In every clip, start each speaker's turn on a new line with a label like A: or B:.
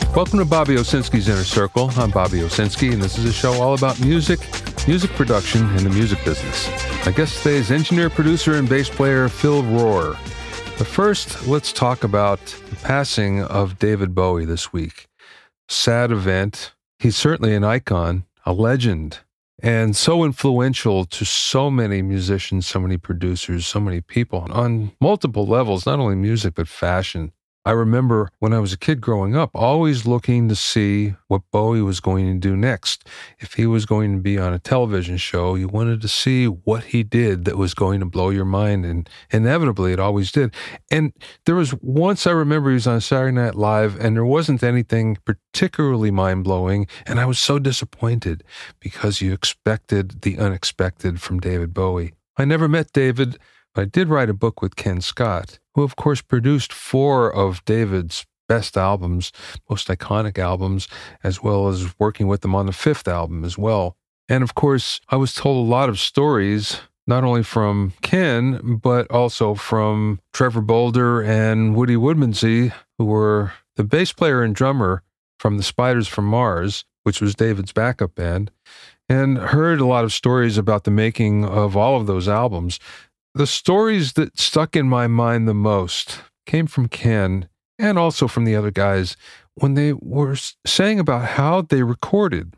A: Welcome to Bobby Owsinski's Inner Circle. I'm Bobby Owsinski, and this is a show all about music, music production, and the music business. My guest today is engineer, producer, and bass player Phil Rohr. But first, let's talk about the passing of David Bowie this week. Sad event. He's certainly an icon, a legend, and so influential to so many musicians, so many producers, so many people on multiple levels, not only music, but fashion. I remember when I was a kid growing up, always looking to see what Bowie was going to do next. If he was going to be on a television show, you wanted to see what he did that was going to blow your mind, and inevitably it always did. And there was once I remember he was on Saturday Night Live, and there wasn't anything particularly mind-blowing, and I was so disappointed because you expected the unexpected from David Bowie. I never met David. I did write a book with Ken Scott, who of course produced 4 of David's best albums, most iconic albums, as well as working with them on the 5th album as well. And of course, I was told a lot of stories, not only from Ken, but also from Trevor Bolder and Woody Woodmansey, who were the bass player and drummer from the Spiders from Mars, which was David's backup band, and heard a lot of stories about the making of all of those albums. The stories that stuck in my mind the most came from Ken and also from the other guys when they were saying about how they recorded.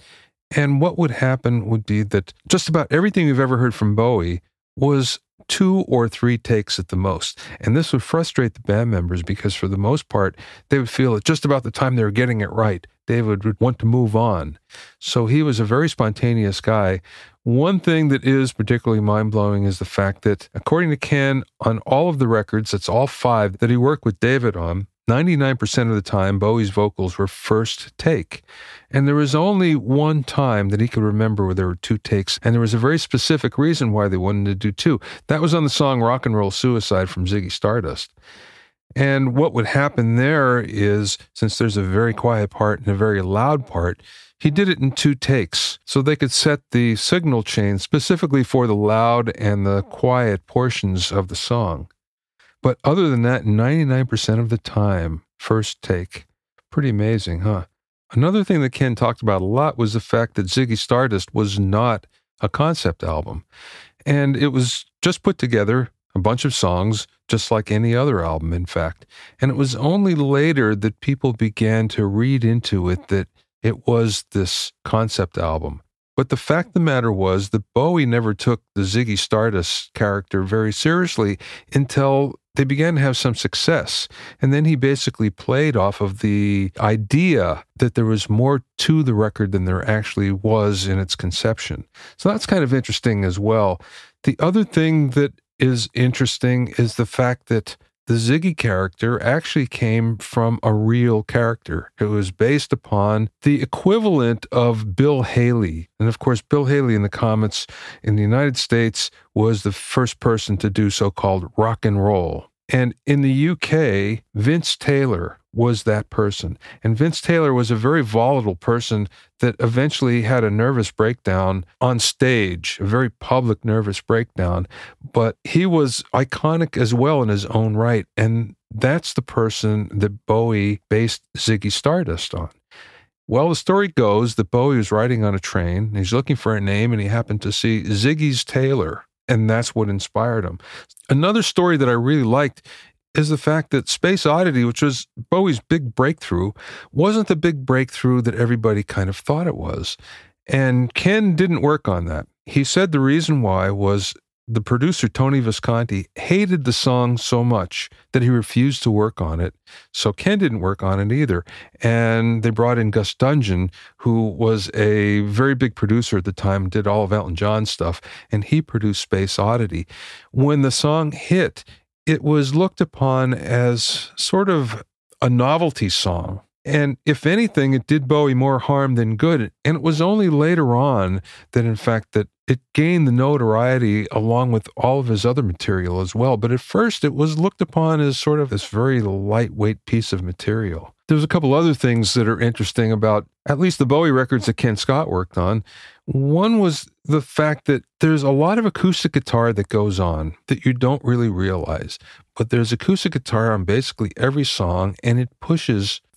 A: And what would happen would be that just about everything you've ever heard from Bowie was 2 or 3 takes at the most. And this would frustrate the band members because for the most part, they would feel that just about the time they were getting it right, David would want to move on. So he was a very spontaneous guy. One thing that is particularly mind-blowing is the fact that, according to Ken, on all of the records, that's all 5 that he worked with David on, 99% of the time, Bowie's vocals were first take. And there was only one time that he could remember where there were 2 takes, and there was a very specific reason why they wanted to do 2. That was on the song Rock and Roll Suicide from Ziggy Stardust. And what would happen there is, since there's a very quiet part and a very loud part, he did it in 2 takes, so they could set the signal chain specifically for the loud and the quiet portions of the song. But other than that, 99% of the time, first take. Pretty amazing, huh? Another thing that Ken talked about a lot was the fact that Ziggy Stardust was not a concept album. And it was just put together, a bunch of songs, just like any other album, in fact. And it was only later that people began to read into it that it was this concept album. But the fact of the matter was that Bowie never took the Ziggy Stardust character very seriously until they began to have some success. And then he basically played off of the idea that there was more to the record than there actually was in its conception. So that's kind of interesting as well. The other thing that is interesting is the fact that the Ziggy character actually came from a real character. It was based upon the equivalent of Bill Haley. And of course, Bill Haley in the comics in the United States was the first person to do so-called rock and roll. And in the UK, Vince Taylor was that person. And Vince Taylor was a very volatile person that eventually had a nervous breakdown on stage, a very public nervous breakdown. But he was iconic as well in his own right. And that's the person that Bowie based Ziggy Stardust on. Well, the story goes that Bowie was riding on a train, and he's looking for a name, and he happened to see Ziggy's Taylor. And that's what inspired him. Another story that I really liked is the fact that Space Oddity, which was Bowie's big breakthrough, wasn't the big breakthrough that everybody kind of thought it was. And Ken didn't work on that. He said the reason why was the producer, Tony Visconti, hated the song so much that he refused to work on it. So Ken didn't work on it either. And they brought in Gus Dudgeon, who was a very big producer at the time, did all of Elton John's stuff, and he produced Space Oddity. When the song hit, it was looked upon as sort of a novelty song. And if anything, it did Bowie more harm than good. And it was only later on that, in fact, that it gained the notoriety along with all of his other material as well. But at first, it was looked upon as sort of this very lightweight piece of material. There's a couple other things that are interesting about at least the Bowie records that Ken Scott worked on. One was the fact that there's a lot of acoustic guitar that goes on that you don't really realize. But there's acoustic guitar on basically every song, and it pushes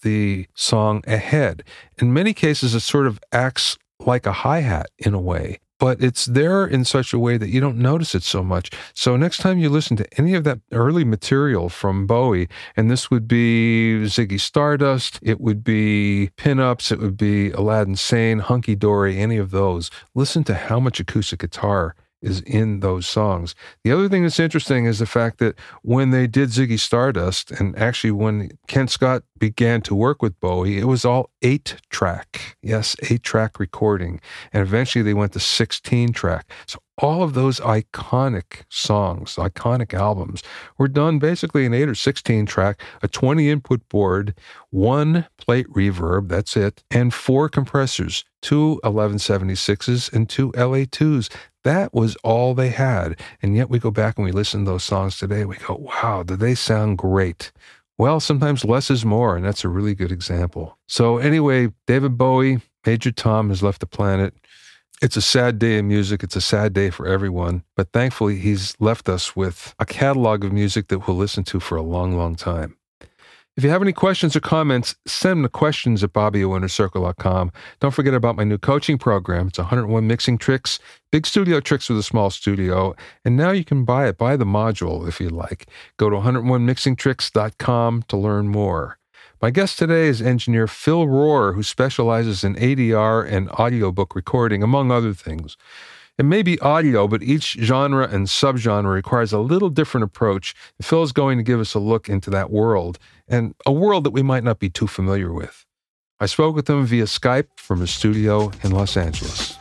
A: the song ahead. In many cases, it sort of acts like a hi-hat in a way, but it's there in such a way that you don't notice it so much. So next time you listen to any of that early material from Bowie, and this would be Ziggy Stardust, it would be Pin-Ups, it would be Aladdin Sane, Hunky Dory, any of those, listen to how much acoustic guitar is in those songs. The other thing that's interesting is the fact that when they did Ziggy Stardust, and actually when Ken Scott began to work with Bowie, it was all 8-track. Yes, 8-track recording. And eventually they went to 16-track. So all of those iconic songs, iconic albums, were done basically in 8 or 16-track, a 20-input board, 1 plate reverb, that's it, and 4 compressors, 2 1176s and 2 LA2s. That was all they had. And yet we go back and we listen to those songs today. We go, wow, do they sound great? Well, sometimes less is more, and that's a really good example. So anyway, David Bowie, Major Tom, has left the planet. It's a sad day in music. It's a sad day for everyone. But thankfully, he's left us with a catalog of music that we'll listen to for a long, long time. If you have any questions or comments, send them to questions@BobbyOInnerCircle.com. Don't forget about my new coaching program. It's 101 Mixing Tricks, big studio tricks with a small studio. And now you can buy it. Buy the module if you like. Go to 101mixingtricks.com to learn more. My guest today is engineer Phil Rohr, who specializes in ADR and audiobook recording, among other things. It may be audio, but each genre and subgenre requires a little different approach. Phil is going to give us a look into that world, and a world that we might not be too familiar with. I spoke with him via Skype from his studio in Los Angeles.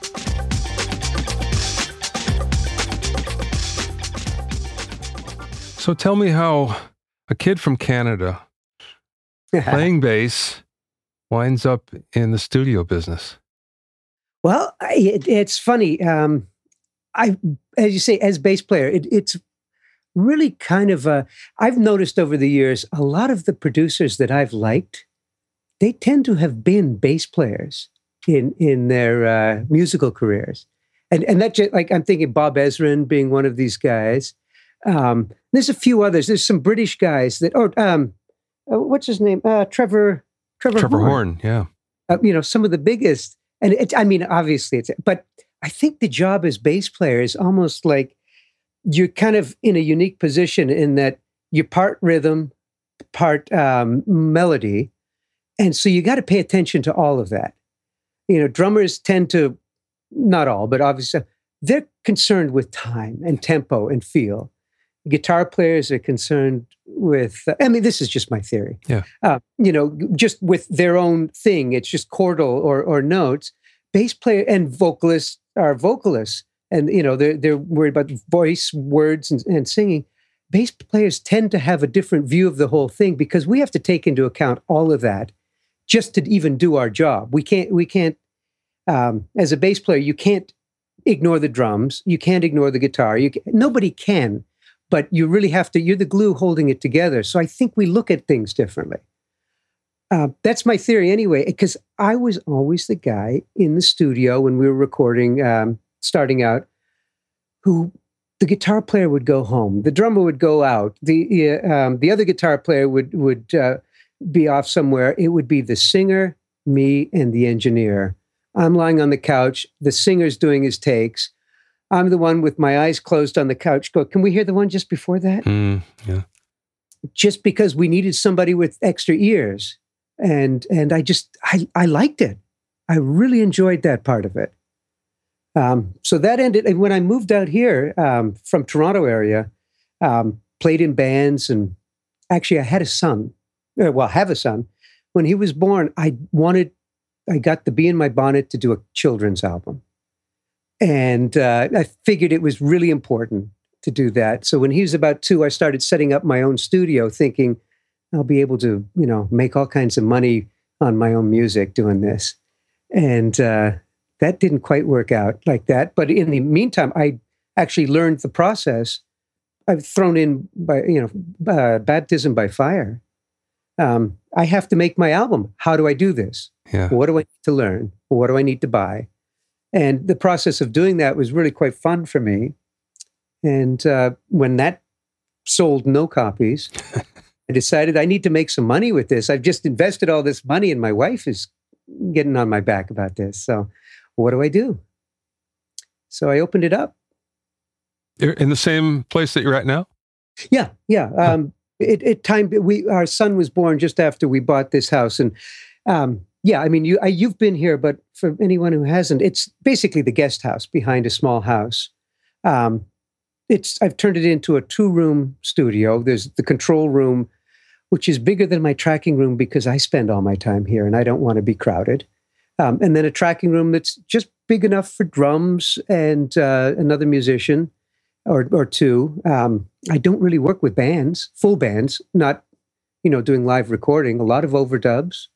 A: So tell me how a kid from Canada playing bass winds up in the studio business.
B: Well, it's funny. As you say, as bass player, it's really kind of I've noticed over the years, a lot of the producers that I've liked, they tend to have been bass players in their musical careers. And that just, like, I'm thinking Bob Ezrin being one of these guys. There's a few others. There's some British guys that, what's his name? Trevor
A: Horn, yeah.
B: Some of the biggest. And obviously but I think the job as bass player is almost like you're kind of in a unique position in that you're part rhythm, part melody. And so you got to pay attention to all of that. Drummers tend to, not all, but obviously, they're concerned with time and tempo and feel. Guitar players are concerned with, this is just my theory.
A: Yeah.
B: Just with their own thing. It's just chordal or notes. Bass player and vocalists are vocalists. And, they're worried about voice, words, and singing. Bass players tend to have a different view of the whole thing because we have to take into account all of that just to even do our job. We can't, as a bass player, you can't ignore the drums. You can't ignore the guitar. Nobody can. But you really have to, you're the glue holding it together. So I think we look at things differently. That's my theory anyway, because I was always the guy in the studio when we were recording, starting out, who the guitar player would go home, the drummer would go out, the other guitar player would be off somewhere. It would be the singer, me, and the engineer. I'm lying on the couch, the singer's doing his takes. I'm the one with my eyes closed on the couch. Go, can we hear the one just before that?
A: Yeah.
B: Just because we needed somebody with extra ears. And I liked it. I really enjoyed that part of it. So that ended, and when I moved out here from Toronto area, played in bands, and actually I had a son. Have a son. When he was born, I got the bee in my bonnet to do a children's album. And I figured it was really important to do that. So when he was about 2, I started setting up my own studio, thinking I'll be able to, make all kinds of money on my own music doing this. And that didn't quite work out like that. But in the meantime, I actually learned the process. I've thrown in baptism by fire. I have to make my album. How do I do this?
A: Yeah.
B: What do I need to learn? What do I need to buy? And the process of doing that was really quite fun for me. And when that sold no copies, I decided I need to make some money with this. I've just invested all this money and my wife is getting on my back about this. So what do I do? So I opened it up.
A: You're in the same place that you're at now?
B: Yeah. Our son was born just after we bought this house. And I mean, you've been here, but for anyone who hasn't, it's basically the guest house behind a small house. I've turned it into a 2-room studio. There's the control room, which is bigger than my tracking room because I spend all my time here and I don't want to be crowded. And then a tracking room that's just big enough for drums and another musician or two. I don't really work with bands, full bands, not, doing live recording, a lot of overdubs,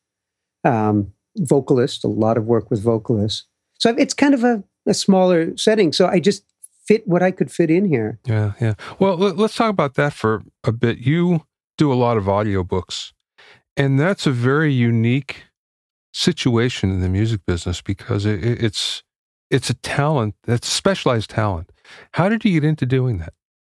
B: vocalists, a lot of work with vocalists. So it's kind of a smaller setting. So I just fit what I could fit in here.
A: Yeah. Well, let's talk about that for a bit. You do a lot of audiobooks, and that's a very unique situation in the music business because it's a talent, that's a specialized talent. How did you get into doing that?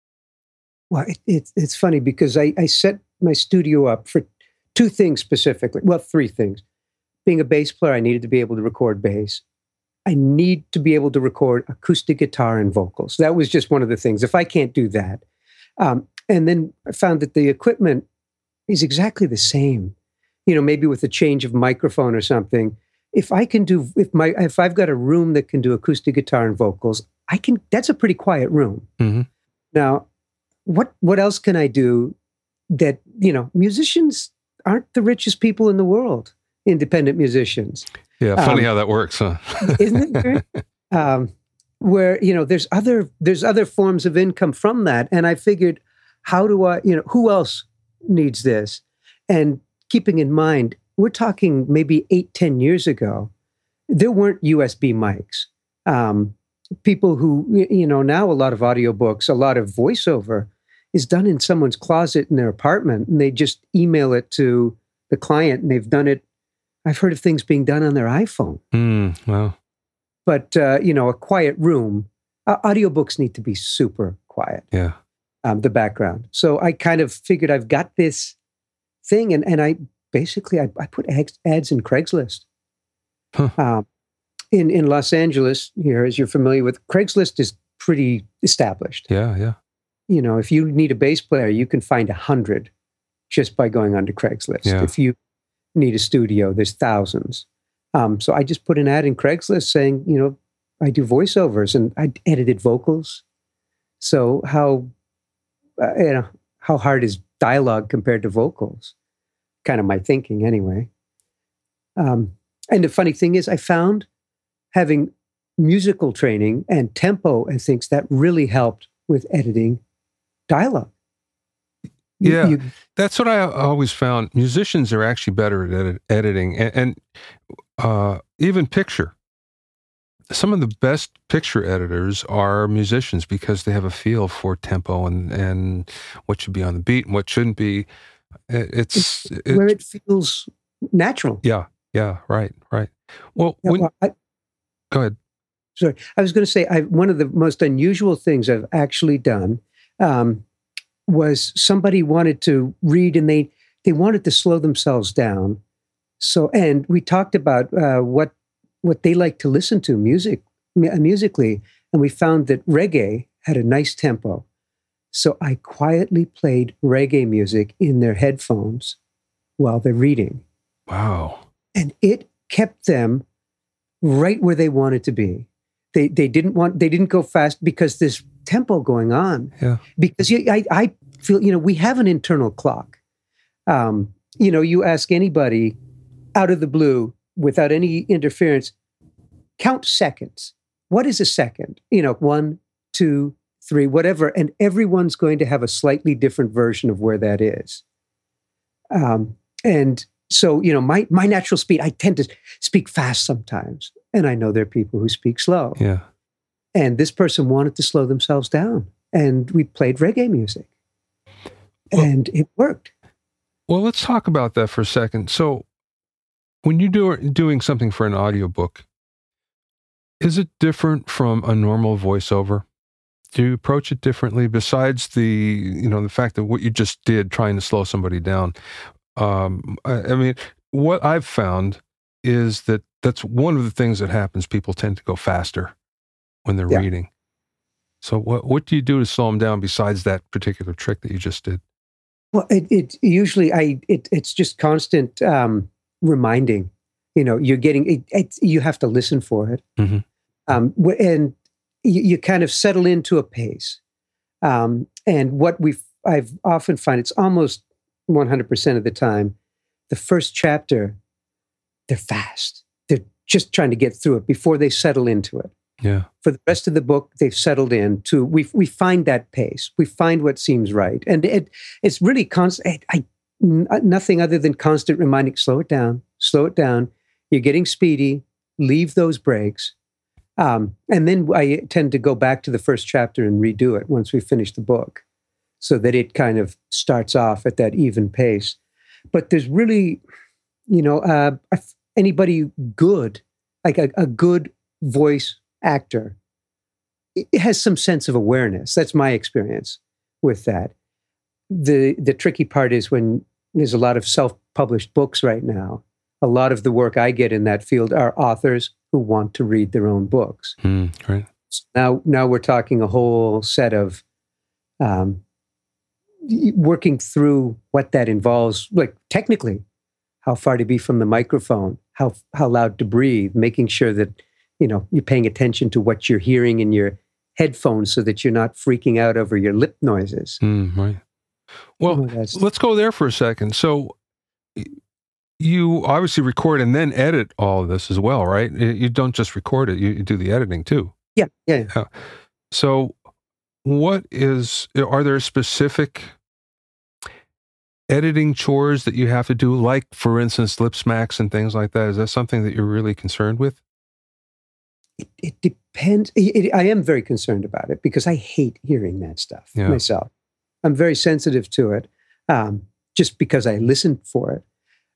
B: Well, it's funny because I set my studio up for 2 things specifically. Well, 3 things. Being a bass player, I needed to be able to record bass. I need to be able to record acoustic guitar and vocals. That was just one of the things. If I can't do that. And then I found that the equipment is exactly the same. Maybe with a change of microphone or something. If I've got a room that can do acoustic guitar and vocals, that's a pretty quiet room.
A: Mm-hmm.
B: Now, what else can I do that, musicians aren't the richest people in the world, independent musicians.
A: Yeah, funny how that works, huh?
B: Isn't it great? Where, there's other forms of income from that. And I figured, how do I, who else needs this? And keeping in mind, we're talking maybe 8-10 years ago, there weren't USB mics. People who, now a lot of audiobooks, a lot of voiceover is done in someone's closet in their apartment, and they just email it to the client, and they've done it. I've heard of things being done on their iPhone.
A: Wow.
B: But, a quiet room, audiobooks need to be super quiet.
A: Yeah.
B: The background. So I kind of figured I've got this thing, and I basically put ads in Craigslist.
A: Huh.
B: In Los Angeles here, as you're familiar with, Craigslist is pretty established.
A: Yeah.
B: If you need a bass player, you can find 100 just by going onto Craigslist.
A: Yeah.
B: If you need a studio, there's thousands. So I just put an ad in Craigslist saying, I do voiceovers and I edited vocals. So how hard is dialogue compared to vocals? Kind of my thinking anyway. And the funny thing is, I found having musical training and tempo and things that really helped with editing dialogue.
A: Yeah, that's what I always found. Musicians are actually better at editing and even picture. Some of the best picture editors are musicians because they have a feel for tempo and what should be on the beat and what shouldn't be. It's
B: where it feels natural.
A: Yeah, right. Well, go ahead.
B: Sorry, I was going to say one of the most unusual things I've actually done was somebody wanted to read and they wanted to slow themselves down. So, and we talked about what they like to listen to musically, and we found that reggae had a nice tempo. So I quietly played reggae music in their headphones while they're reading.
A: Wow. And
B: it kept them right where they wanted to be. They didn't go fast because there's tempo going on.
A: Yeah.
B: Because I feel, we have an internal clock. You ask anybody out of the blue without any interference, count seconds. What is a second? 1, 2, 3, whatever. And everyone's going to have a slightly different version of where that is. And so, my natural speed, I tend to speak fast sometimes. And I know there are people who speak slow.
A: Yeah.
B: And this person wanted to slow themselves down. And we played reggae music. And it worked.
A: Well, let's talk about that for a second. So when you're doing something for an audiobook, is it different from a normal voiceover? Do you approach it differently besides the fact that what you just did, trying to slow somebody down? I mean, what I've found is that that's one of the things that happens. People tend to go faster when they're reading. So what do you do to slow them down besides that particular trick that you just did?
B: Well, it's just constant reminding. You're getting you have to listen for it, and you kind of settle into a pace. And what I've often find, it's almost 100% of the time, the first chapter, they're fast. They're just trying to get through it before they settle into it.
A: Yeah.
B: For the rest of the book, they've settled into. We find that pace. We find what seems right, and it's really constant. Nothing other than constant reminding. Slow it down. Slow it down. You're getting speedy. Leave those breaks. And then I tend to go back to the first chapter and redo it once we finish the book, so that it kind of starts off at that even pace. But there's really, anybody good, like a good voice actor, it has some sense of awareness. That's my experience with that. The tricky part is when there's a lot of self-published books right now. A lot of the work I get in that field are authors who want to read their own books.
A: Right.
B: So now we're talking a whole set of working through what that involves, like technically, how far to be from the microphone, how loud to breathe, making sure that you're paying attention to what you're hearing in your headphones so that you're not freaking out over your lip noises.
A: Right. Well, let's go there for a second. So you obviously record and then edit all of this as well, right? You don't just record it, you do the editing too.
B: Yeah.
A: So are there specific editing chores that you have to do, like, for instance, lip smacks and things like that? Is that something that you're really concerned with?
B: It depends. I am very concerned about it because I hate hearing that stuff myself. I'm very sensitive to it, just because I listen for it.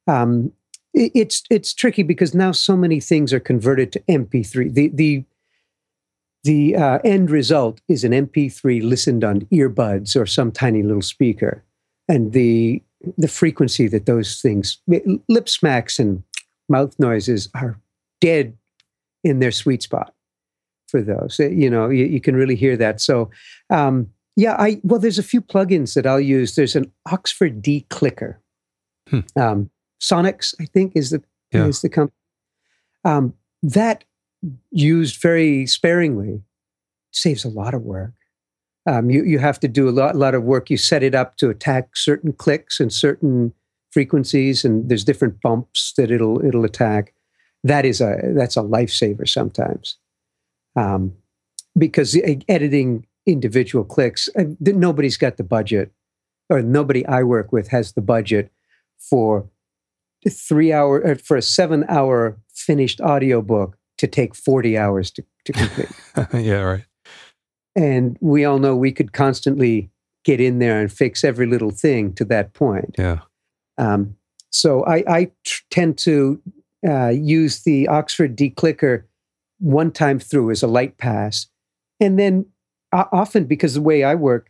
B: It's tricky because now so many things are converted to MP3. The end result is an MP3 listened on earbuds or some tiny little speaker, and the frequency that those things, lip smacks and mouth noises, are dead in their sweet spot for those. You can really hear that. So, there's a few plugins that I'll use. There's an Oxford Declicker. Sonics, I think, is the company. That used very sparingly saves a lot of work. You have to do a lot of work. You set it up to attack certain clicks and certain frequencies, and there's different bumps that it'll attack. That's a lifesaver sometimes, because editing individual clicks, nobody's got the budget, or nobody I work with has the budget for a 7-hour finished audiobook to take 40 hours to complete.
A: Yeah, right.
B: And we all know we could constantly get in there and fix every little thing to that point.
A: Yeah.
B: So I tend to use the Oxford Declicker one time through as a light pass. And then often, because the way I work,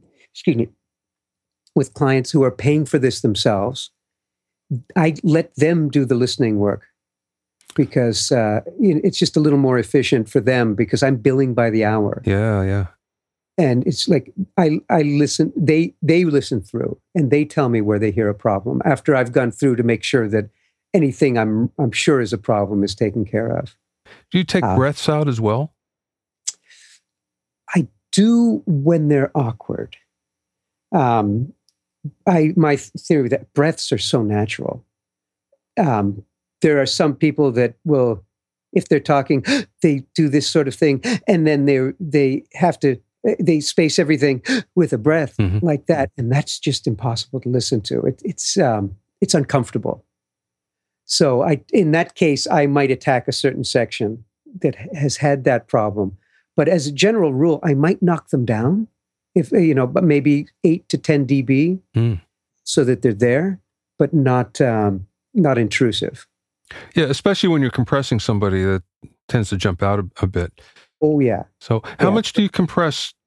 B: with clients who are paying for this themselves, I let them do the listening work, because it's just a little more efficient for them, because I'm billing by the hour.
A: Yeah.
B: And it's like I listen, they listen through, and they tell me where they hear a problem after I've gone through to make sure that anything I'm sure is a problem is taken care of.
A: Do you take breaths out as well?
B: I do when they're awkward. My theory that breaths are so natural. There are some people that will, if they're talking, they do this sort of thing, and then they space everything with a breath like that, and that's just impossible to listen to. It's uncomfortable. So in that case, I might attack a certain section that has had that problem. But as a general rule, I might knock them down, but maybe 8 to 10 dB, so that they're there, but not intrusive.
A: Yeah, especially when you're compressing somebody, that tends to jump out a bit.
B: Oh, yeah.
A: So how much do you compress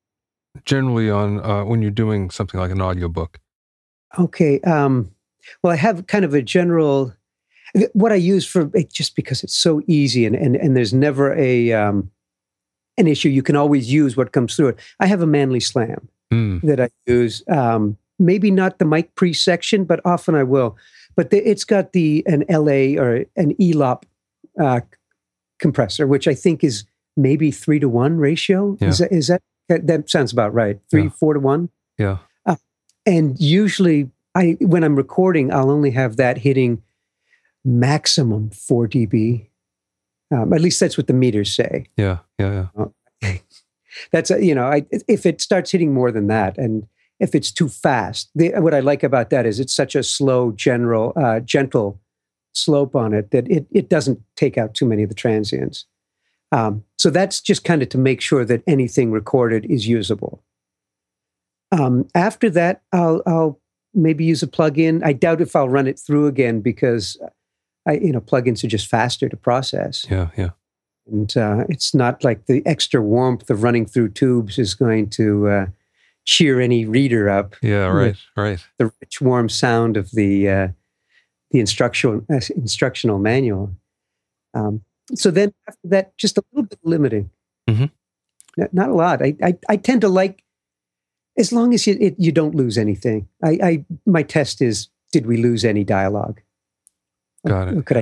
A: generally on when you're doing something like an audiobook?
B: Okay. Well, I have kind of a general, what I use for it, just because it's so easy and there's never an issue. You can always use what comes through it. I have a Manley Slam that I use. Maybe not the mic pre section, but often I will. But it's got an LA or an ELOP compressor, which I think is maybe 3-to-1 ratio.
A: Yeah.
B: That sounds about right? 4-to-1.
A: Yeah.
B: And usually, when I'm recording, I'll only have that hitting maximum 4 dB. At least that's what the meters say.
A: Yeah.
B: That's if it starts hitting more than that, and if it's too fast, what I like about that is it's such a slow, gentle slope on it that it doesn't take out too many of the transients. So that's just kind of to make sure that anything recorded is usable. After that, I'll maybe use a plugin. I doubt if I'll run it through again because plugins are just faster to process.
A: Yeah.
B: And it's not like the extra warmth of running through tubes is going to cheer any reader up.
A: Yeah, right.
B: The rich, warm sound of the instructional manual. So then after that, just a little bit limiting. Mm-hmm. Not a lot. I tend to like, as long as you don't lose anything. My test is, did we lose any dialogue?
A: Got it.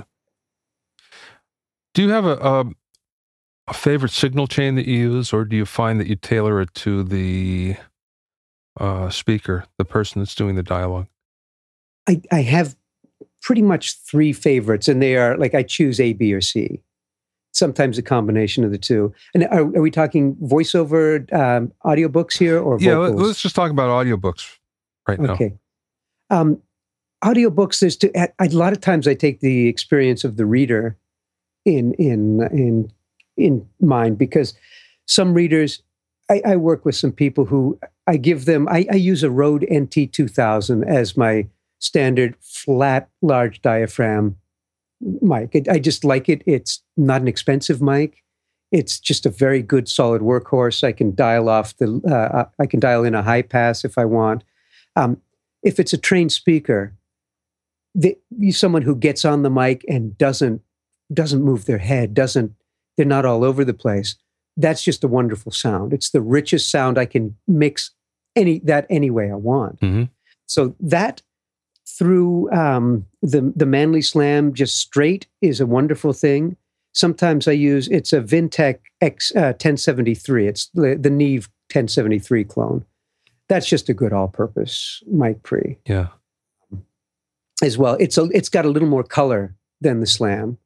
A: Do you have a favorite signal chain that you use, or do you find that you tailor it to the speaker, the person that's doing the dialogue?
B: I have pretty much 3 favorites, and they are like I choose A, B, or C. Sometimes a combination of the two. And are we talking voiceover audiobooks here or vocals?
A: Yeah, let's just talk about audiobooks right now.
B: Okay. Audiobooks, a lot of times I take the experience of the reader in mind, because some readers, I work with some people who I give them, I use a Rode NT2000 as my standard flat, large diaphragm mic. I just like it. It's not an expensive mic. It's just a very good, solid workhorse. I can dial I can dial in a high pass if I want. If it's a trained speaker, someone who gets on the mic and doesn't move their head, they're not all over the place. That's just a wonderful sound. It's the richest sound. I can mix any way I want.
A: Mm-hmm.
B: So that through the Manley Slam just straight is a wonderful thing. Sometimes it's a Vintech X 1073. It's the Neve 1073 clone. That's just a good all-purpose mic pre.
A: Yeah.
B: As well, it's got a little more color than the Slam,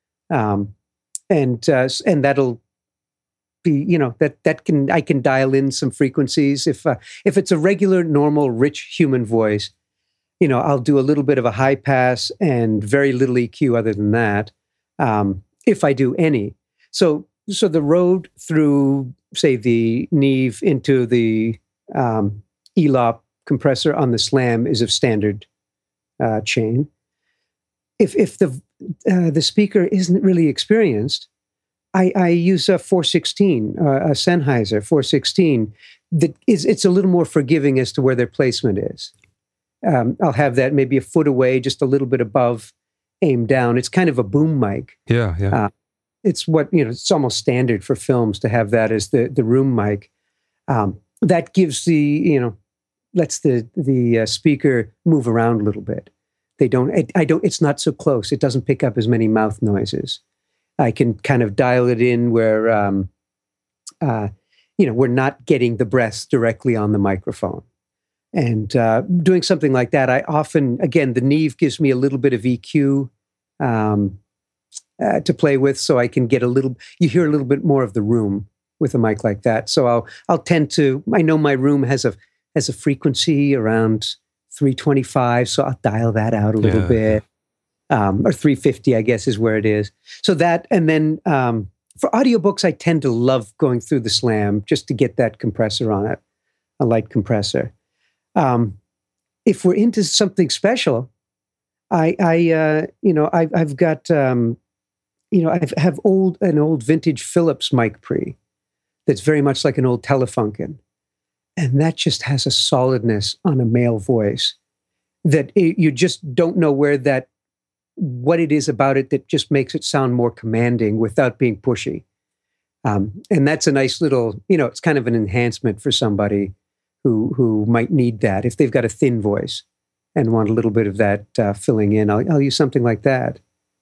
B: and that'll be I can dial in some frequencies if it's a regular, normal, rich human voice. I'll do a little bit of a high pass and very little EQ other than that, if I do any. So the road through, say, the Neve into the ELOP compressor on the Slam is of standard chain. If the speaker isn't really experienced, I use a 416, a Sennheiser 416. It's a little more forgiving as to where their placement is. I'll have that maybe a foot away, just a little bit above, aimed down. It's kind of a boom mic.
A: Yeah.
B: It's it's almost standard for films to have that as the room mic. That gives lets the speaker move around a little bit. It's not so close. It doesn't pick up as many mouth noises. I can kind of dial it in where, we're not getting the breaths directly on the microphone. And doing something like that, I often, again, the Neve gives me a little bit of EQ to play with, so I can get you hear a little bit more of the room with a mic like that. So I'll tend to, I know my room has a frequency around 325, so I'll dial that out a little bit. Or 350, I guess, is where it is. So that, and then for audiobooks, I tend to love going through the Slam just to get that compressor on it, a light compressor. If we're into something special, I've got I have an old vintage Philips mic pre that's very much like an old Telefunken. And that just has a solidness on a male voice that you just don't know what it is about it that just makes it sound more commanding without being pushy. And that's a nice little, it's kind of an enhancement for somebody who might need that. If they've got a thin voice and want a little bit of that filling in, I'll use something like that.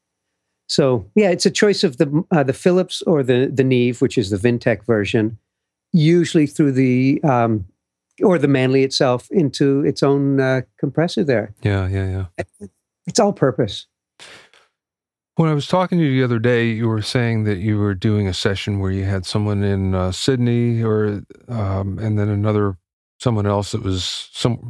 B: So yeah, it's a choice of the Philips or the Neve, which is the Vintech version, usually through the or the Manley itself into its own compressor there.
A: Yeah.
B: It's all purpose.
A: When I was talking to you the other day, you were saying that you were doing a session where you had someone in Sydney, and then someone else that was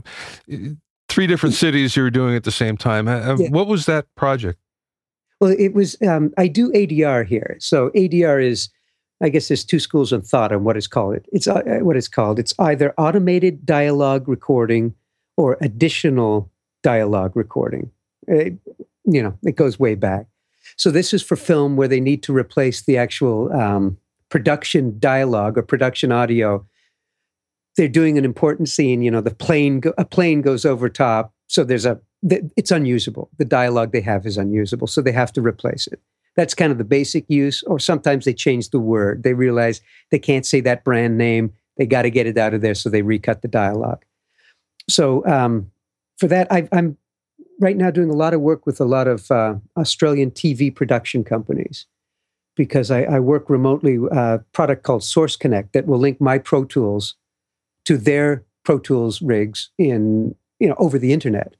A: three different cities you were doing at the same time.
B: Yeah.
A: What was that project?
B: Well, it was, I do ADR here. So ADR is, I guess there's two schools of thought on what it's called. It's what it's called. It's either automated dialogue recording or additional dialogue recording. It goes way back. So this is for film where they need to replace the actual production dialogue or production audio. They're doing an important scene, a plane goes over top. So it's unusable. The dialogue they have is unusable. So they have to replace it. That's kind of the basic use. Or sometimes they change the word. They realize they can't say that brand name. They got to get it out of there. So they recut the dialogue. So for that, I'm right now doing a lot of work with a lot of Australian TV production companies because I work remotely a product called Source Connect that will link my Pro Tools to their Pro Tools rigs over the internet.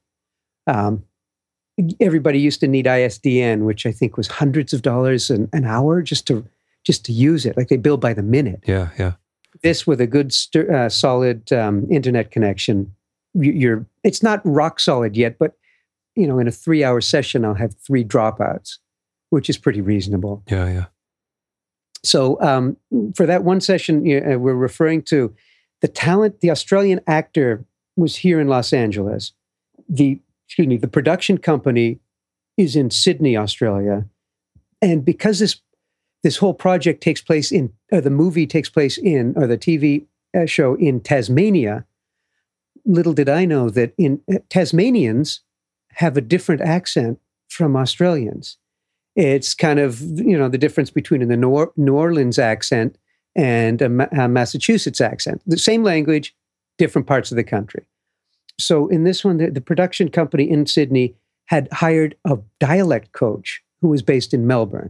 B: Everybody used to need ISDN, which I think was hundreds of dollars an hour just to use it. Like they bill by the minute.
A: Yeah.
B: This with a good solid internet connection, it's not rock solid yet, but in a 3-hour session, I'll have 3 dropouts, which is pretty reasonable.
A: Yeah.
B: So for that one session, we're referring to the talent. The Australian actor was here in Los Angeles. The production company is in Sydney, Australia. And because this whole project takes place the movie takes place or the TV show in Tasmania, little did I know that Tasmanians have a different accent from Australians. It's kind of, the difference between the New Orleans accent and a Massachusetts accent. The same language, different parts of the country. So in this one, the production company in Sydney had hired a dialect coach who was based in Melbourne.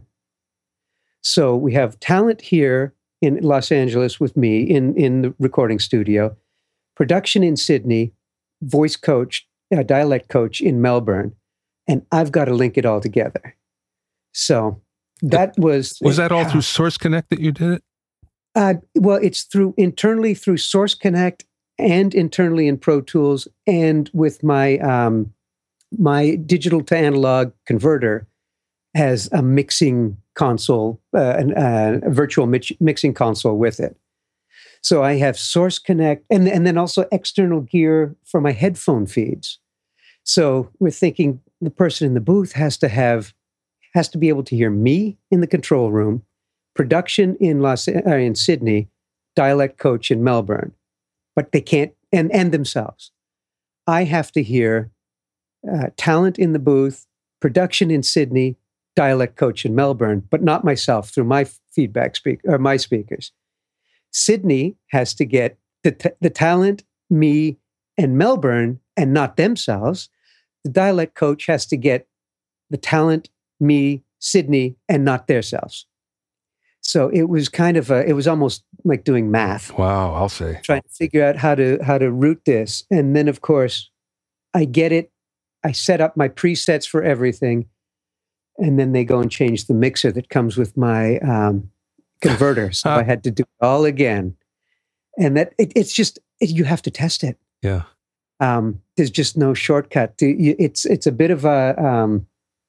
B: So we have talent here in Los Angeles with me in the recording studio, production in Sydney, voice coach, dialect coach in Melbourne, and I've got to link it all together. So that was
A: that all through Source Connect that you did it?
B: Well, it's internally through Source Connect and internally in Pro Tools and with my my digital to analog converter has a mixing console, a virtual mixing console with it. So I have Source Connect and then also external gear for my headphone feeds. So we're thinking the person in the booth has to be able to hear me in the control room, production in Sydney, dialect coach in Melbourne, but they can't, and themselves. I have to hear talent in the booth, production in Sydney, dialect coach in Melbourne, but not myself through my feedback my speakers. Sydney has to get the talent, me, and Melbourne, and not themselves. The dialect coach has to get the talent, me, Sydney, and not theirselves. So it was it was almost like doing math.
A: Wow, I'll say.
B: Trying to figure out how to route this. And then, of course, I get it. I set up my presets for everything. And then they go and change the mixer that comes with my converter. So I had to do it all again. And that it's just, you have to test it.
A: Yeah.
B: There's just no shortcut. It's a bit of a,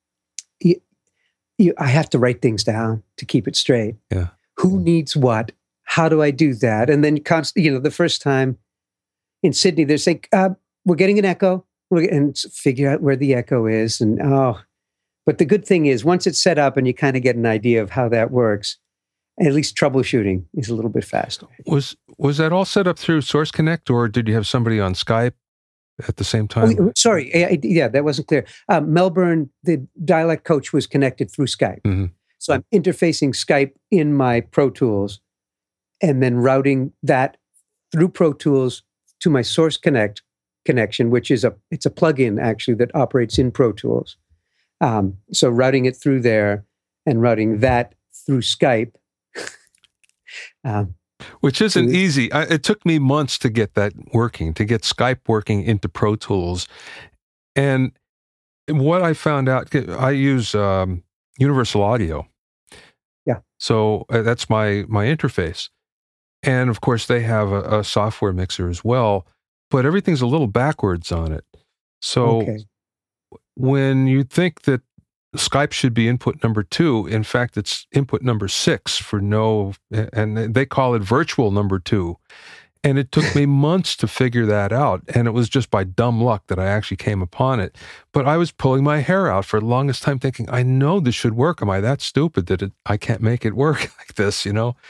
B: I have to write things down to keep it straight.
A: Yeah.
B: Who needs what? How do I do that? And then the first time in Sydney, they're saying, we're getting an echo, and figure out where the echo is. But the good thing is once it's set up and you kind of get an idea of how that works, at least troubleshooting is a little bit faster.
A: Was that all set up through Source Connect, or did you have somebody on Skype at the same time?
B: Oh, sorry, yeah, that wasn't clear. Melbourne, the dialect coach was connected through Skype.
A: Mm-hmm.
B: So I'm interfacing Skype in my Pro Tools and then routing that through Pro Tools to my Source Connect connection, which is it's a plugin actually that operates in Pro Tools. So routing it through there and routing that through Skype.
A: Which isn't easy. It took me months to get that working, to get Skype working into Pro Tools. And what I found out, I use Universal Audio.
B: Yeah.
A: So that's my interface. And of course, they have a software mixer as well, but everything's a little backwards on it. So when you think that Skype should be input number 2, in fact, it's input number 6 and they call it virtual number 2. And it took me months to figure that out. And it was just by dumb luck that I actually came upon it. But I was pulling my hair out for the longest time thinking, I know this should work. Am I that stupid that I can't make it work like this, you know?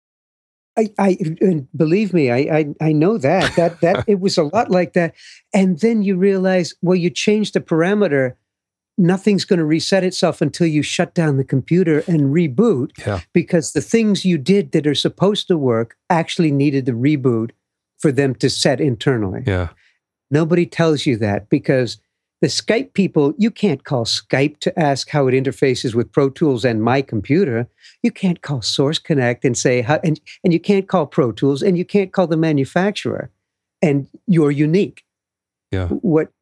B: I believe me, I know that it was a lot like that. And then you realize, well, you change the parameter, nothing's going to reset itself until you shut down the computer and reboot, because the things you did that are supposed to work actually needed the reboot for them to set internally.
A: Yeah.
B: Nobody tells you that, because the Skype people, you can't call Skype to ask how it interfaces with Pro Tools and my computer. You can't call Source Connect and say, and you can't call Pro Tools, and you can't call the manufacturer, and you're unique.
A: Yeah.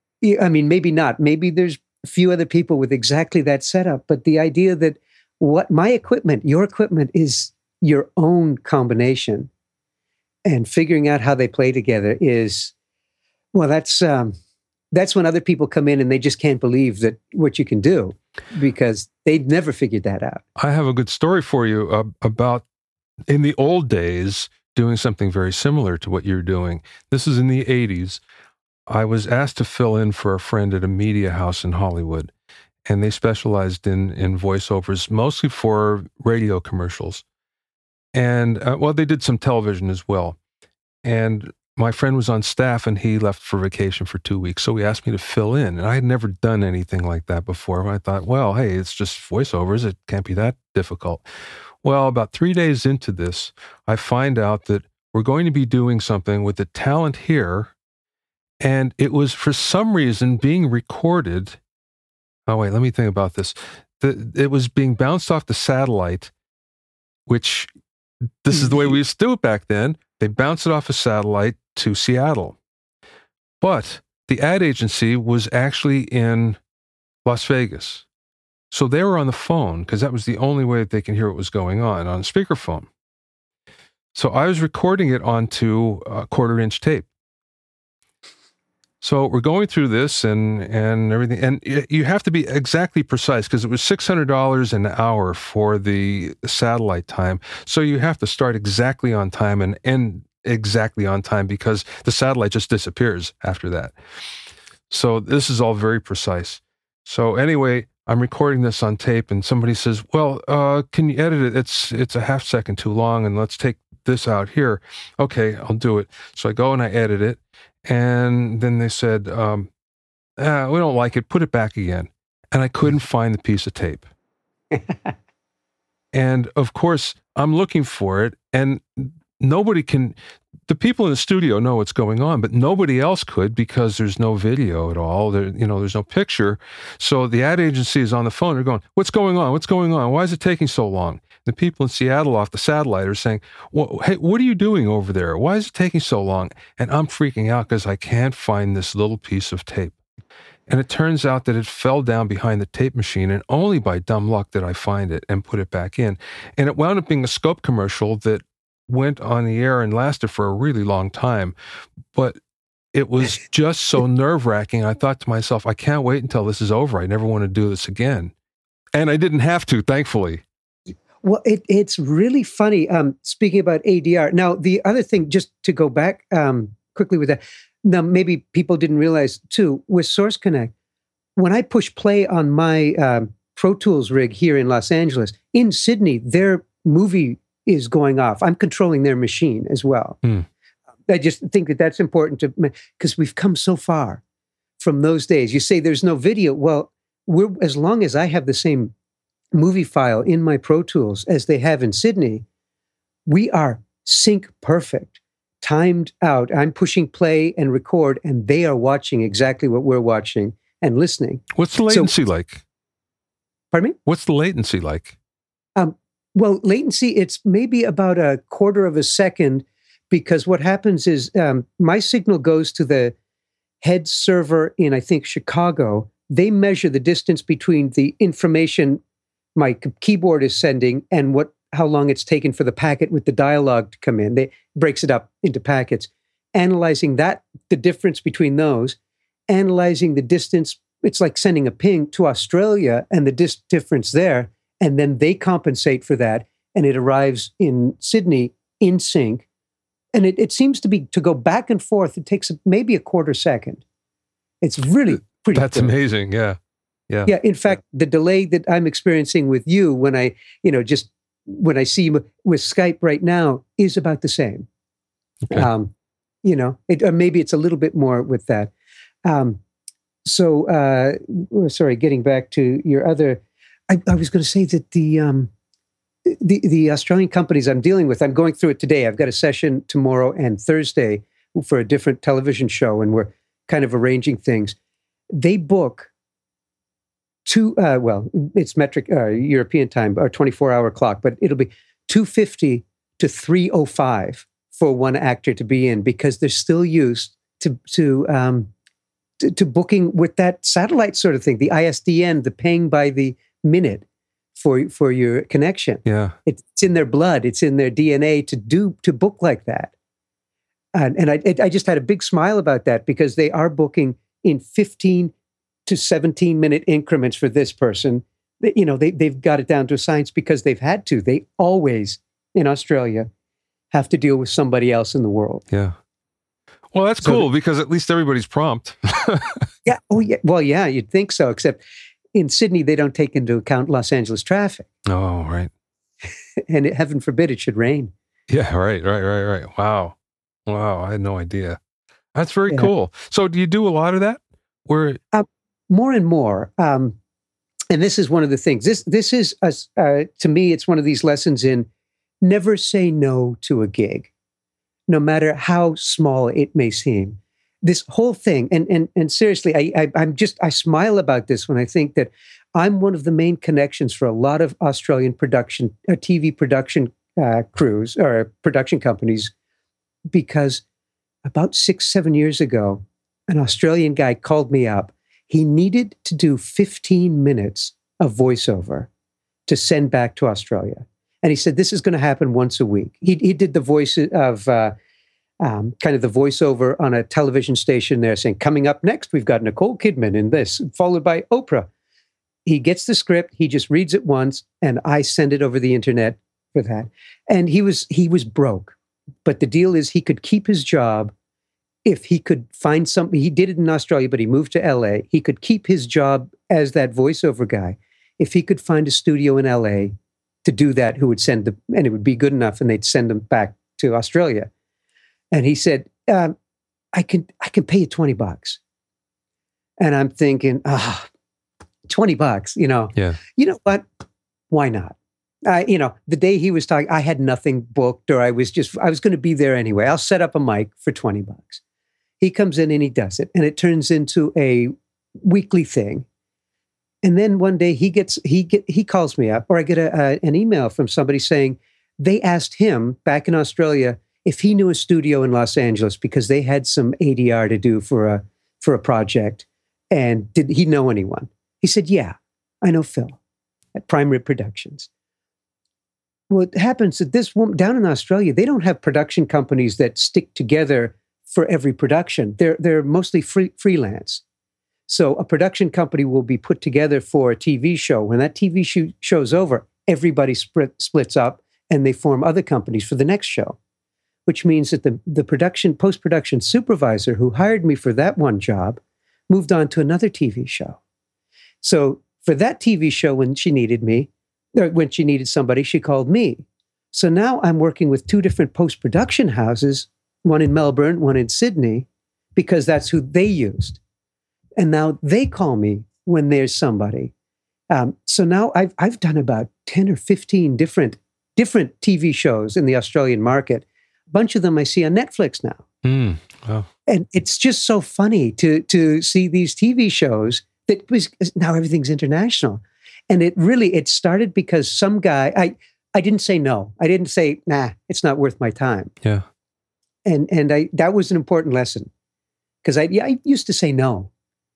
B: Maybe not. Maybe there's a few other people with exactly that setup, but the idea that your equipment is your own combination, and figuring out how they play together is, well, that's when other people come in and they just can't believe that what you can do, because they'd never figured that out.
A: I have a good story for you about, in the old days, doing something very similar to what you're doing. This is in the 80s. I was asked to fill in for a friend at a media house in Hollywood, and they specialized in voiceovers, mostly for radio commercials. And, they did some television as well. And my friend was on staff, and he left for vacation for 2 weeks, so he asked me to fill in. And I had never done anything like that before. I thought, well, hey, it's just voiceovers. It can't be that difficult. Well, about 3 days into this, I find out that we're going to be doing something with the talent here, and it was, for some reason, being recorded. Oh, wait, let me think about this. It was being bounced off the satellite, which, this is the way we used to do it back then. They bounced it off a satellite to Seattle. But the ad agency was actually in Las Vegas. So they were on the phone, because that was the only way that they can hear what was going on speakerphone. So I was recording it onto a 1/4-inch tape. So we're going through this and everything, and you have to be exactly precise, because it was $600 an hour for the satellite time. So you have to start exactly on time and end exactly on time, because the satellite just disappears after that. So this is all very precise. So anyway, I'm recording this on tape, and somebody says, well, can you edit it? It's a half second too long, and let's take this out here. Okay, I'll do it. So I go and I edit it. And then they said, we don't like it, put it back again. And I couldn't find the piece of tape. And of course, I'm looking for it, and the people in the studio know what's going on, but nobody else could, because there's no video at all. There's no picture. So the ad agency is on the phone. They're going, what's going on? What's going on? Why is it taking so long? The people in Seattle off the satellite are saying, well, hey, what are you doing over there? Why is it taking so long? And I'm freaking out because I can't find this little piece of tape. And it turns out that it fell down behind the tape machine, and only by dumb luck did I find it and put it back in. And it wound up being a Scope commercial that went on the air and lasted for a really long time. But it was just so nerve-wracking. I thought to myself, I can't wait until this is over. I never want to do this again. And I didn't have to, thankfully.
B: Well, it's really funny. Speaking about ADR. Now, the other thing, just to go back quickly with that, now maybe people didn't realize too, with Source Connect, when I push play on my Pro Tools rig here in Los Angeles, in Sydney, their movie is going off. I'm controlling their machine as well. I just think that that's important to, because we've come so far from those days. You say there's no video. Well, as long as I have the same movie file in my Pro Tools as they have in Sydney, we are sync perfect, timed out. I'm pushing play and record, and they are watching exactly what we're watching and listening.
A: What's the latency like?
B: Pardon me?
A: What's the latency like?
B: Well, latency, it's maybe about a quarter of a second, because what happens is my signal goes to the head server in, I think, Chicago. They measure the distance between the information my keyboard is sending and how long it's taken for the packet with the dialogue to come in. They breaks it up into packets, analyzing that, the difference between those, analyzing the distance. It's like sending a ping to Australia and the difference there. And then they compensate for that, and it arrives in Sydney in sync. And it seems to go back and forth. It takes maybe a quarter second. It's really pretty
A: That's
B: good.
A: Amazing. Yeah.
B: Yeah. In fact, the delay that I'm experiencing with you when I see you with Skype right now is about the same.
A: Okay.
B: Or maybe it's a little bit more with that. Sorry, getting back to your other, I was going to say that the Australian companies I'm dealing with, I'm going through it today. I've got a session tomorrow and Thursday for a different television show, and we're kind of arranging things. They book it's metric European time, or 24-hour clock, but it'll be 2:50 to 3:05 for one actor to be in, because they're still used to booking with that satellite sort of thing, the ISDN, the paying by the minute for your connection.
A: Yeah,
B: it's in their blood, it's in their DNA to book like that. And I just had a big smile about that, because they are booking in 15 to 17-minute increments for this person. They've got it down to a science, because they've had to. They always, in Australia, have to deal with somebody else in the world.
A: Yeah. Well, that's cool, because at least everybody's prompt.
B: Yeah. Oh, yeah. Well, yeah, you'd think so, except in Sydney, they don't take into account Los Angeles traffic.
A: Oh, right.
B: And heaven forbid it should rain.
A: Yeah, right. Wow. I had no idea. That's very cool. So do you do a lot of that?
B: More and more. And this is one of the things. This is, to me, it's one of these lessons in never say no to a gig, no matter how small it may seem. This whole thing, and seriously, I smile about this when I think that I'm one of the main connections for a lot of Australian production, TV production crews or production companies, because about 6-7 years ago, an Australian guy called me up. He needed to do 15 minutes of voiceover to send back to Australia. And he said, this is going to happen once a week. He did the voice of kind of the voiceover on a television station there, saying, coming up next, we've got Nicole Kidman in this, followed by Oprah. He gets the script. He just reads it once, and I send it over the internet for that. And he was broke. But the deal is he could keep his job if he could find something. He did it in Australia, but he moved to LA. He could keep his job as that voiceover guy if he could find a studio in LA to do that, who would send and it would be good enough, and they'd send him back to Australia. And he said, I can pay you $20. And I'm thinking, $20,
A: Yeah.
B: You know what? Why not? The day he was talking, I had nothing booked, or I was going to be there anyway. I'll set up a mic for $20. He comes in and he does it, and it turns into a weekly thing. And then one day he calls me up, or I get an email from somebody saying they asked him back in Australia if he knew a studio in Los Angeles, because they had some ADR to do for a project. And did he know anyone? He said, yeah, I know Phil at Prime Rib Productions. What happens is this woman down in Australia, they don't have production companies that stick together for every production. They're mostly freelance. So a production company will be put together for a TV show. When that TV show's over, everybody splits up, and they form other companies for the next show, which means that the post-production supervisor who hired me for that one job moved on to another TV show. So for that TV show, when she needed me, or when she needed somebody, she called me. So now I'm working with two different post-production houses, one in Melbourne, one in Sydney, because that's who they used. And now they call me when there's somebody. So now I've done about 10 or 15 different TV shows in the Australian market. A bunch of them I see on Netflix now.
A: Wow.
B: And it's just so funny to see these TV shows that was now everything's international. And it started because some guy, I didn't say no. I didn't say, nah, it's not worth my time.
A: Yeah.
B: And that was an important lesson because I used to say no,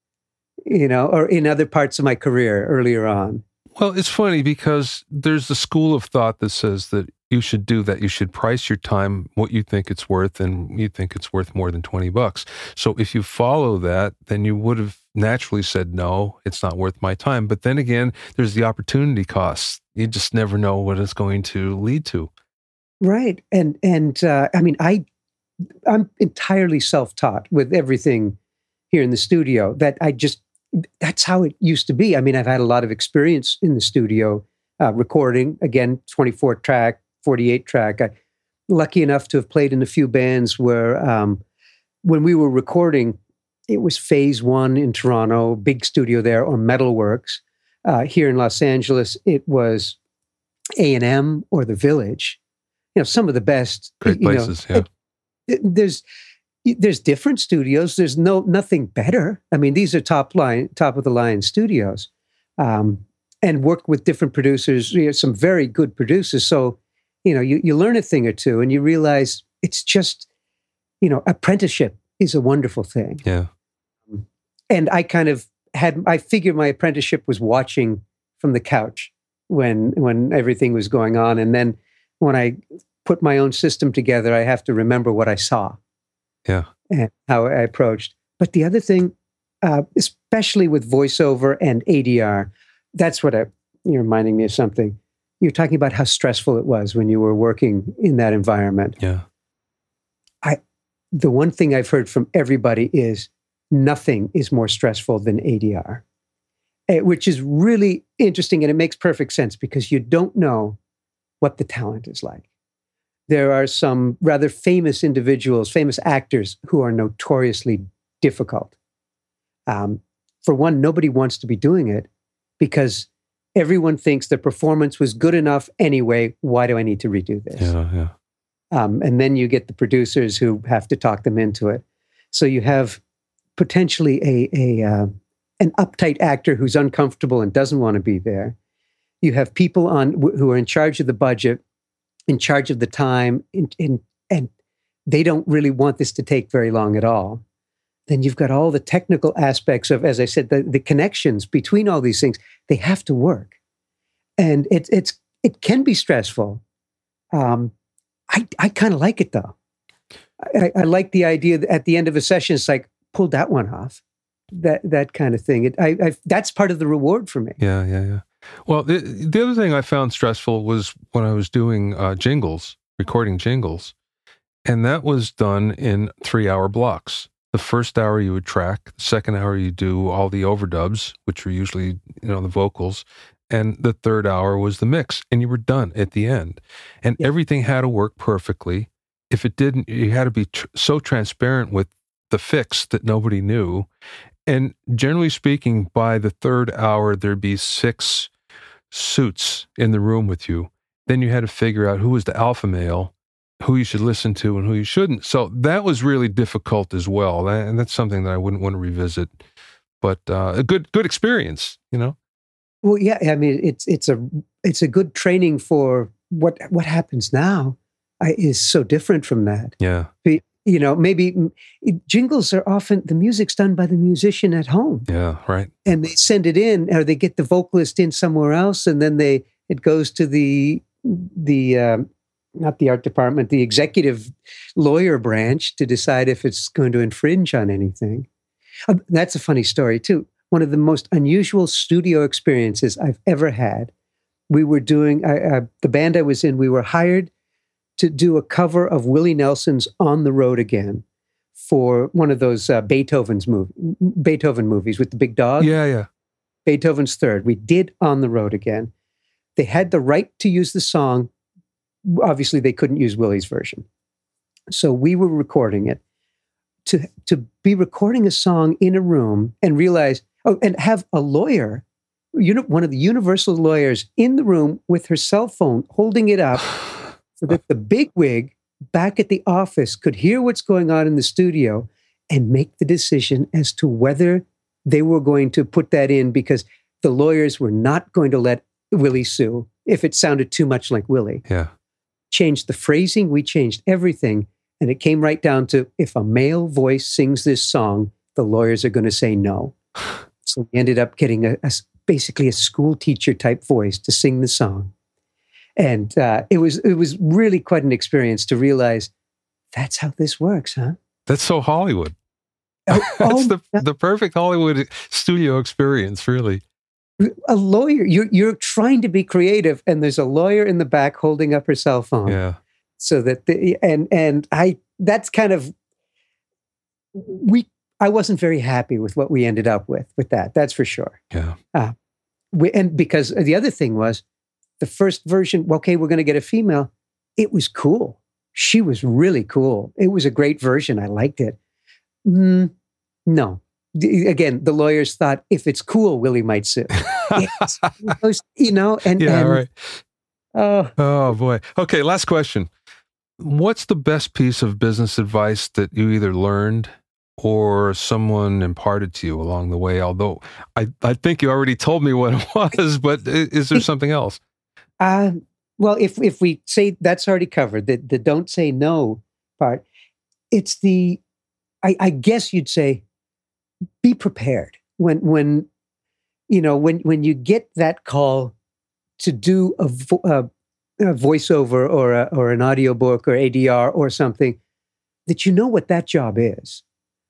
B: or in other parts of my career earlier on.
A: Well, it's funny because there's the school of thought that says that you should do that. You should price your time what you think it's worth, and you think it's worth more than $20. So if you follow that, then you would have naturally said, no, it's not worth my time. But then again, there's the opportunity costs. You just never know what it's going to lead to.
B: Right. And I mean, I'm entirely self-taught with everything here in the studio that's how it used to be. I mean, I've had a lot of experience in the studio recording, again, 24 track, 48 track. I'm lucky enough to have played in a few bands where when we were recording, it was Phase One in Toronto, big studio there, or Metalworks. Here in Los Angeles, it was A&M or The Village. Some of the best.
A: Great places, yeah.
B: There's different studios. There's nothing better. I mean, these are top of the line studios, and work with different producers. Some very good producers. So, you learn a thing or two, and you realize it's just, apprenticeship is a wonderful thing.
A: Yeah.
B: And I kind of I figured my apprenticeship was watching from the couch when everything was going on, and then when I put my own system together, I have to remember what I saw.
A: Yeah.
B: And how I approached. But the other thing, especially with voiceover and ADR, that's what you're reminding me of something. You're talking about how stressful it was when you were working in that environment.
A: Yeah.
B: The one thing I've heard from everybody is nothing is more stressful than ADR, which is really interesting. And it makes perfect sense because you don't know what the talent is like. There are some rather famous individuals, famous actors who are notoriously difficult. For one, nobody wants to be doing it because everyone thinks the performance was good enough anyway. Why do I need to redo this?
A: Yeah.
B: And then you get the producers who have to talk them into it. So you have potentially an uptight actor who's uncomfortable and doesn't want to be there. You have people who are in charge of the budget, in charge of the time, and they don't really want this to take very long at all. Then you've got all the technical aspects of, as I said, the connections between all these things. They have to work, and it can be stressful. I kind of like it though. I like the idea that at the end of a session, it's like pulled that one off, that kind of thing. That's part of the reward for me.
A: Yeah. Well, the other thing I found stressful was when I was doing recording jingles, and that was done in 3-hour blocks. The first hour you would track, the second hour you do all the overdubs, which were usually, the vocals, and the third hour was the mix, and you were done at the end. And everything had to work perfectly. If it didn't, you had to be so transparent with the fix that nobody knew. And generally speaking, by the third hour, there'd be 6 suits in the room with you. Then you had to figure out who was the alpha male, who you should listen to and who you shouldn't. So that was really difficult as well. And that's something that I wouldn't want to revisit, but a good experience,
B: Well, yeah, I mean, it's a good training for what happens now is so different from that.
A: Yeah.
B: Maybe jingles are often, the music's done by the musician at home.
A: Yeah, right.
B: And they send it in, or they get the vocalist in somewhere else, and then it goes to the not the art department, the executive lawyer branch to decide if it's going to infringe on anything. That's a funny story too. One of the most unusual studio experiences I've ever had. We were doing, the band I was in, we were hired to do a cover of Willie Nelson's On the Road Again for one of those Beethoven movies with the big dog.
A: Yeah.
B: Beethoven's Third. We did On the Road Again. They had the right to use the song, obviously they couldn't use Willie's version. So we were recording it. To be recording a song in a room and realize, and have a lawyer, one of the Universal lawyers in the room with her cell phone holding it up so that the bigwig back at the office could hear what's going on in the studio and make the decision as to whether they were going to put that in, because the lawyers were not going to let Willie sue if it sounded too much like Willie.
A: Yeah.
B: Changed the phrasing, we changed everything. And it came right down to, if a male voice sings this song, the lawyers are going to say no. So we ended up getting basically a school teacher type voice to sing the song. And it was really quite an experience to realize that's how this works, huh?
A: That's so Hollywood. That's the perfect Hollywood studio experience, really.
B: A lawyer, you're trying to be creative, and there's a lawyer in the back holding up her cell phone.
A: Yeah.
B: So that that's kind of, I wasn't very happy with what we ended up with that. That's for sure.
A: Yeah.
B: And because the other thing was, the first version, okay, we're going to get a female. It was cool. She was really cool. It was a great version. I liked it. No. Again, the lawyers thought, if it's cool, Willie might sue.
A: Right. Oh boy. Okay, last question. What's the best piece of business advice that you either learned or someone imparted to you along the way? Although I think you already told me what it was, but is there something else?
B: Well, if we say that's already covered, the don't say no part, it's I guess you'd say, be prepared when you get that call to do a voiceover or an audiobook or ADR or something, that you know what that job is.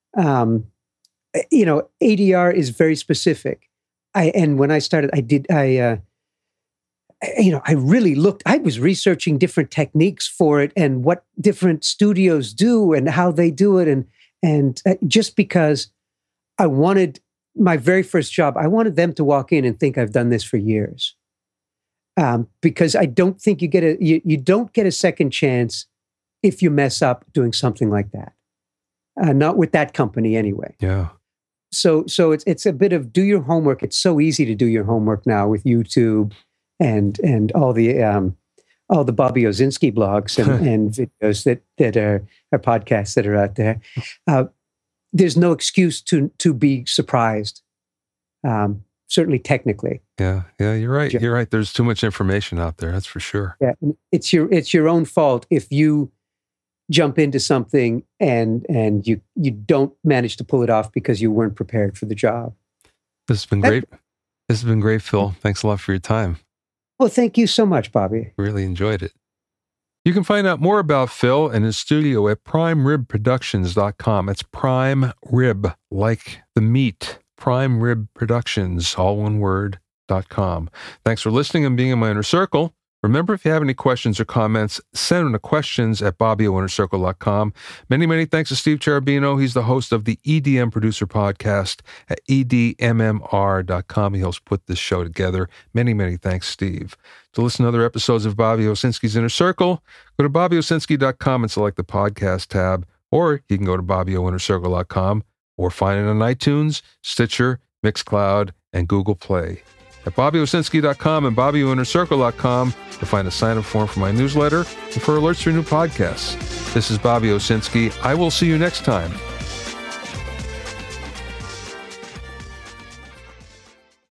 B: ADR is very specific. And when I started, I really looked, I was researching different techniques for it and what different studios do and how they do it. And just because I wanted my very first job, I wanted them to walk in and think I've done this for years. Because I don't think you don't get a second chance if you mess up doing something like that. Not with that company anyway.
A: Yeah.
B: So it's a bit of do your homework. It's so easy to do your homework now with YouTube and all the Bobby Owsinski blogs and videos that are podcasts that are out there. There's no excuse to be surprised. Certainly technically.
A: Yeah, you're right. You're right. There's too much information out there. That's for sure.
B: Yeah, it's your own fault if you jump into something and you don't manage to pull it off because you weren't prepared for the job.
A: This has been great. This has been great, Phil. Thanks a lot for your time.
B: Well, thank you so much, Bobby.
A: Really enjoyed it. You can find out more about Phil and his studio at primeribproductions.com. It's prime rib, like the meat. Prime Rib Productions, all one word, .com. Thanks for listening and being in my inner circle. Remember, if you have any questions or comments, send them to questions@BobbyOInnerCircle.com. Many, many thanks to Steve Cherubino. He's the host of the EDM Producer Podcast at EDMMR.com. He helps put this show together. Many, many thanks, Steve. To listen to other episodes of Bobby Owsinski's Inner Circle, go to BobbyOwsinski.com and select the podcast tab, or you can go to BobbyOInnerCircle.com or find it on iTunes, Stitcher, Mixcloud, and Google Play. At BobbyOwsinski.com and BobbyOInnerCircle.com, you'll find a sign-up form for my newsletter and for alerts for new podcasts. This is Bobby Owsinski. I will see you next time